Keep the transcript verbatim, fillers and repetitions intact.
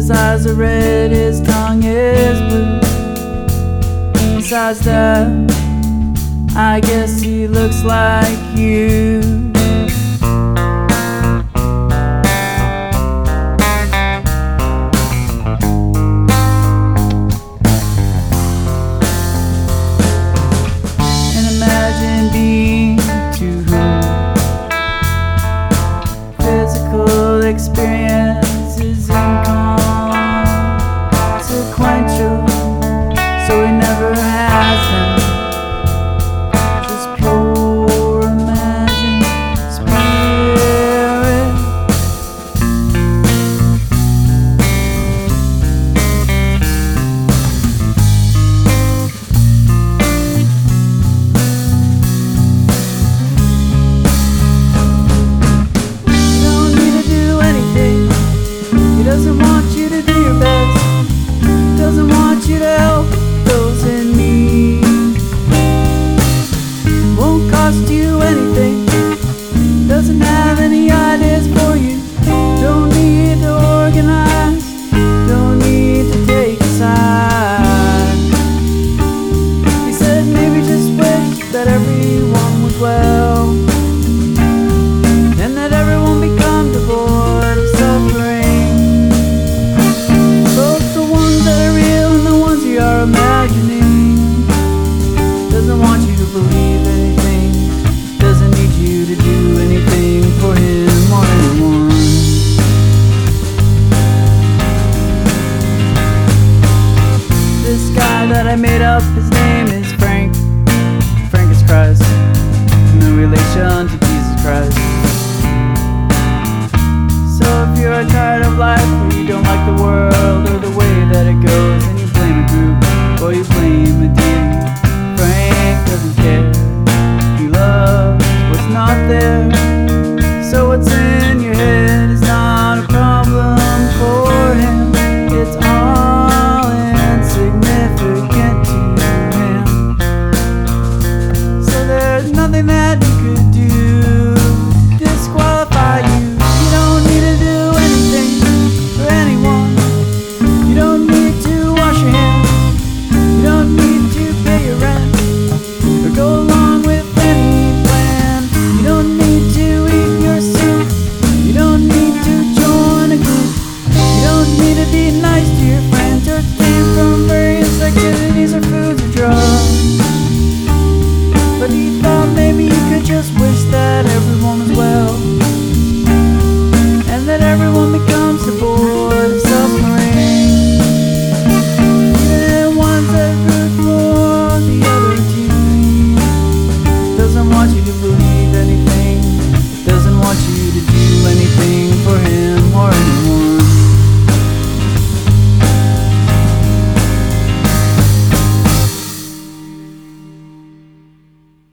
His eyes are red, his tongue is blue. Besides that, I guess he looks like you. And imagine being to whom physical experience is inconsequential, so he never has them. Just pure imagined spirit. You don't need to do anything. He doesn't want you to do your best. He doesn't want you to help those in need. Won't cost you anything. Doesn't have any ideas for you. Don't need to organize. Don't need to take a side. He said maybe just wish that everyone was well, and that everyone become devoid of suffering. Both the ones that are real and the ones you are imagining. Doesn't want you to believe anything. Doesn't need you to do anything for him or anyone. This guy that I made up, his name is Frank. Frank is Christ, no relation to Jesus Christ. So if you're tired of life, or you don't like the world or the way that it goes, and you blame a group or you blame a deity, Frank doesn't care. He loves what's not there. So what's in your head is not a problem for him. It's all insignificant to him. So there's nothing that you could do to disqualify you. You don't need to do anything for anyone. You don't need to wash your hands. You don't need to pay your rent or go along with any plan. You don't need to eat your soup. You don't need to join a group. You don't need to be